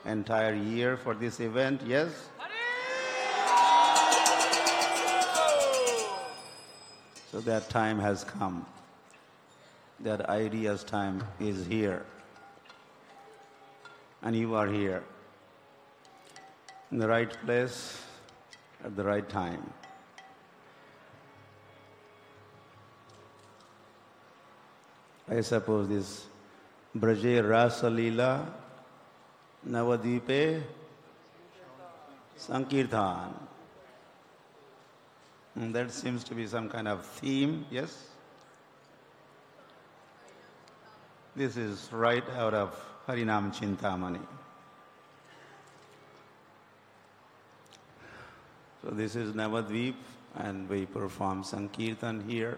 entire year for this event, yes? So that time has come. That idea's time is here. And you are here. In the right place, at the right time. I suppose this Braje Rasa Leela Navadvipe Sankirtan. And that seems to be some kind of theme, yes? This is right out of Harinam Chintamani. So this is Navadvip, and we perform Sankirtan here.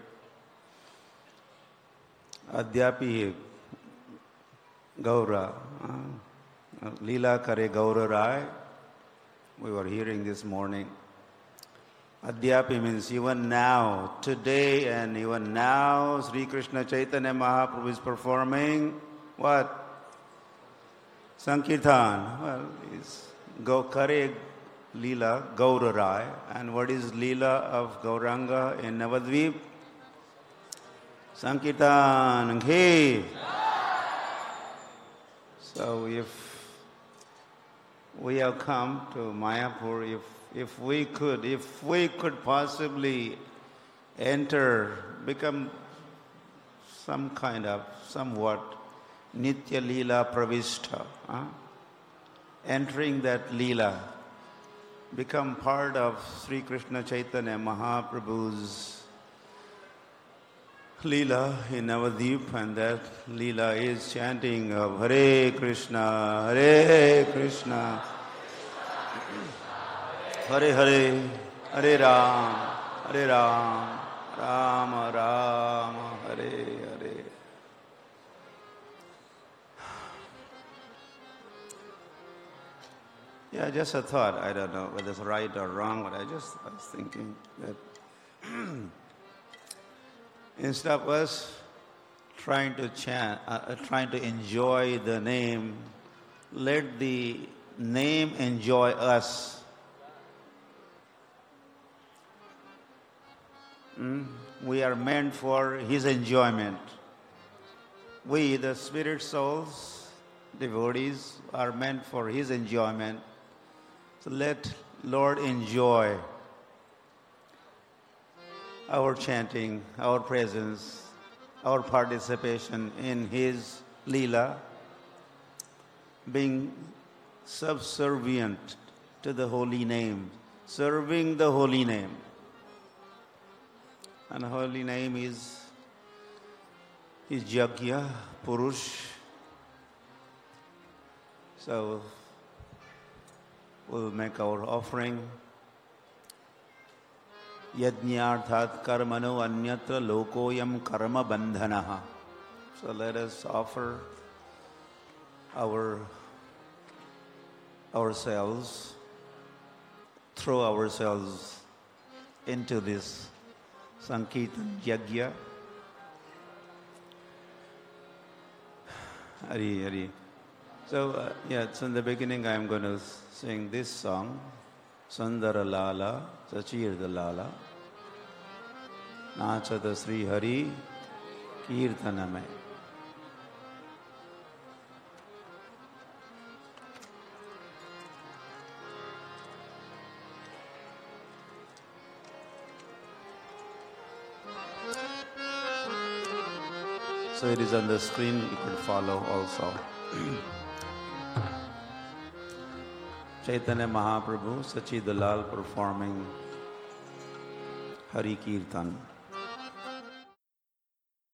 Adyapi Gaura, Leela Kare Gaura Rai, we were hearing this morning. Adyapi means even now, today and even now, Sri Krishna Chaitanya Mahaprabhu is performing what? Sankirtan. Well, it's Kare Leela Gaura Rai. And what is Leela of Gauranga in Navadvip? Sankirtan. Hey. So if we have come to Mayapur, if we could possibly become some kind of, somewhat Nitya Leela Pravishta, entering that Leela, become part of Sri Krishna Chaitanya Mahaprabhu's Leela in Navadvip, and that Leela is chanting of Hare Krishna, Hare Krishna, Hare Hare, Hare Ram, Hare Ram, Rama Rama, Hare Hare. Yeah, just a thought. I don't know whether it's right or wrong, but I was thinking that instead of us trying to chant, trying to enjoy the name, let the name enjoy us. We are meant for His enjoyment. We, the spirit souls, devotees, are meant for His enjoyment. So let Lord enjoy our chanting, our presence, our participation in His Leela, being subservient to the holy name, serving the holy name. And the holy name is Yajna Purush. So we'll make our offering. Yajñarthat karmano anyatra lokoyam karma bandhanaha. So let us offer ourselves, throw ourselves into this Sankirtan Yajna. Hari Hari. So so in the beginning I am going to sing this song, Sundara Lala, Sachirda Lala, Nachata Sri Hari, Kirtaname. So it is on the screen, you could follow also. Chaitanya Mahaprabhu, Sachidalal performing Hari Kirtan.